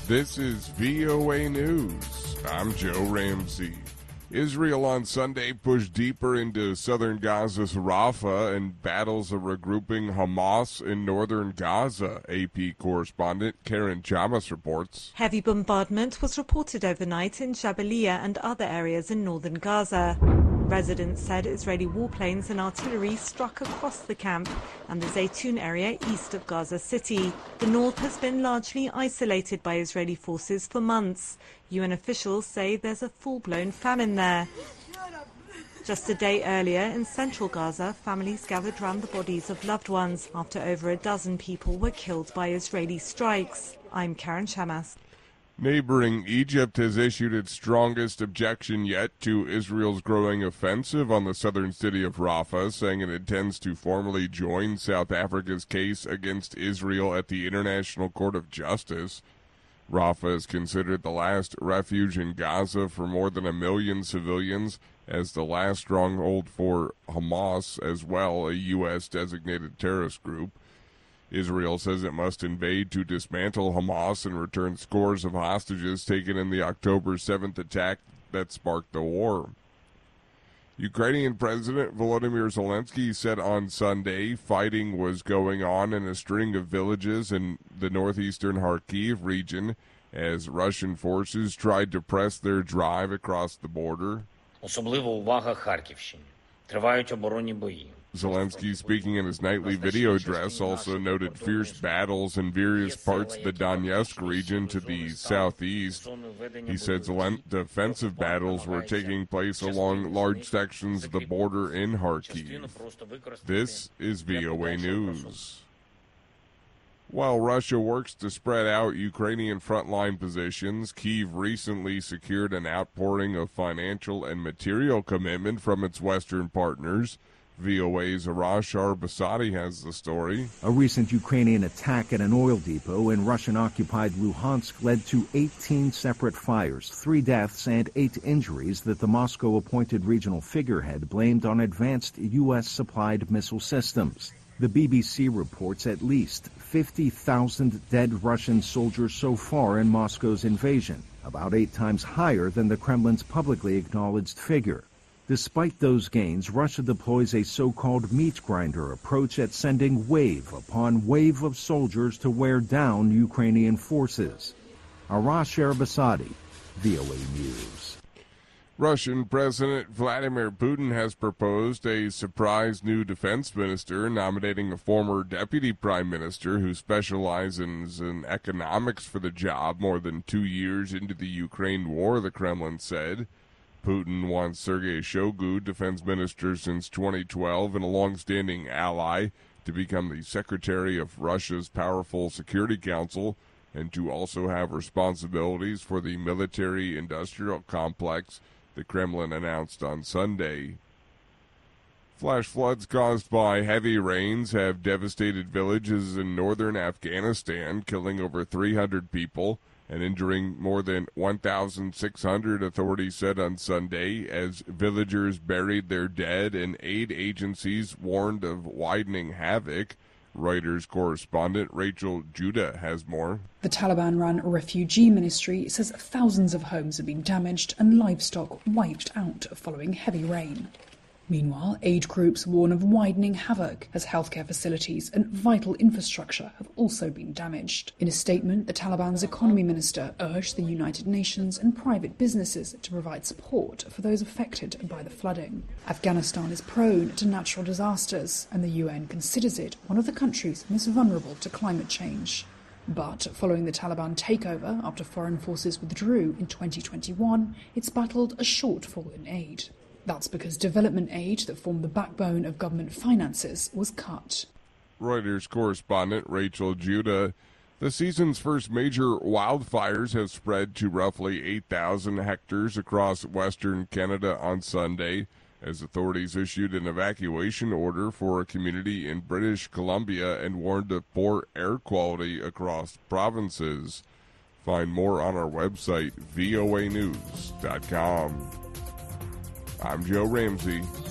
This is VOA News. I'm Joe Ramsey. Israel on Sunday pushed deeper into southern Gaza's Rafah and battles a regrouping Hamas in northern Gaza. AP correspondent Karen Chamas reports. Heavy bombardment was reported overnight in Jabalia and other areas in northern Gaza. Residents said Israeli warplanes and artillery struck across the camp and the Zaytun area east of Gaza City. The north has been largely isolated by Israeli forces for months. UN officials say there's a full-blown famine there. Just a day earlier, in central Gaza, families gathered round the bodies of loved ones after over a dozen people were killed by Israeli strikes. I'm Karen Chamas. Neighboring Egypt has issued its strongest objection yet to Israel's growing offensive on the southern city of Rafah, saying it intends to formally join South Africa's case against Israel at the International Court of Justice. Rafah is considered the last refuge in Gaza for more than 1 million civilians, as the last stronghold for Hamas, as well, a U.S.-designated terrorist group. Israel says it must invade to dismantle Hamas and return scores of hostages taken in the October 7th attack that sparked the war. Ukrainian President Volodymyr Zelensky said on Sunday fighting was going on in a string of villages in the northeastern Kharkiv region as Russian forces tried to press their drive across the border. Особлива увага Харківщині. Тривають оборонні бої. Zelensky, speaking in his nightly video address, also noted fierce battles in various parts of the Donetsk region to the southeast. He said defensive battles were taking place along large sections of the border in Kharkiv. This is VOA News. While Russia works to spread out Ukrainian frontline positions, Kyiv recently secured an outpouring of financial and material commitment from its Western partners. VOA's Arash Arbasadi has the story. A recent Ukrainian attack at an oil depot in Russian-occupied Luhansk led to 18 separate fires, 3 deaths and 8 injuries that the Moscow-appointed regional figurehead blamed on advanced U.S.-supplied missile systems. The BBC reports at least 50,000 dead Russian soldiers so far in Moscow's invasion, about 8 times higher than the Kremlin's publicly acknowledged figure. Despite those gains, Russia deploys a so-called meat grinder approach at sending wave upon wave of soldiers to wear down Ukrainian forces. Arash Arbasadi, VOA News. Russian President Vladimir Putin has proposed a surprise new defense minister, nominating a former deputy prime minister who specializes in economics for the job more than 2 years into the Ukraine war, the Kremlin said. Putin wants Sergei Shoigu, defense minister since 2012 and a long-standing ally, to become the secretary of Russia's powerful Security Council and to also have responsibilities for the military-industrial complex, the Kremlin announced on Sunday. Flash floods caused by heavy rains have devastated villages in northern Afghanistan, killing over 300 people and injuring more than 1,600, authorities said on Sunday, as villagers buried their dead and aid agencies warned of widening havoc. Reuters correspondent Rachel Judah has more. The Taliban-run refugee ministry says thousands of homes have been damaged and livestock wiped out following heavy rain. Meanwhile, aid groups warn of widening havoc as healthcare facilities and vital infrastructure have also been damaged. In a statement, the Taliban's economy minister urged the United Nations and private businesses to provide support for those affected by the flooding. Afghanistan is prone to natural disasters, and the UN considers it one of the countries most vulnerable to climate change. But following the Taliban takeover after foreign forces withdrew in 2021, it's battled a shortfall in aid. That's because development aid that formed the backbone of government finances was cut. Reuters correspondent Rachel Judah. The season's first major wildfires have spread to roughly 8,000 hectares across western Canada on Sunday, as authorities issued an evacuation order for a community in British Columbia and warned of poor air quality across provinces. Find more on our website, voanews.com. I'm Joe Ramsey.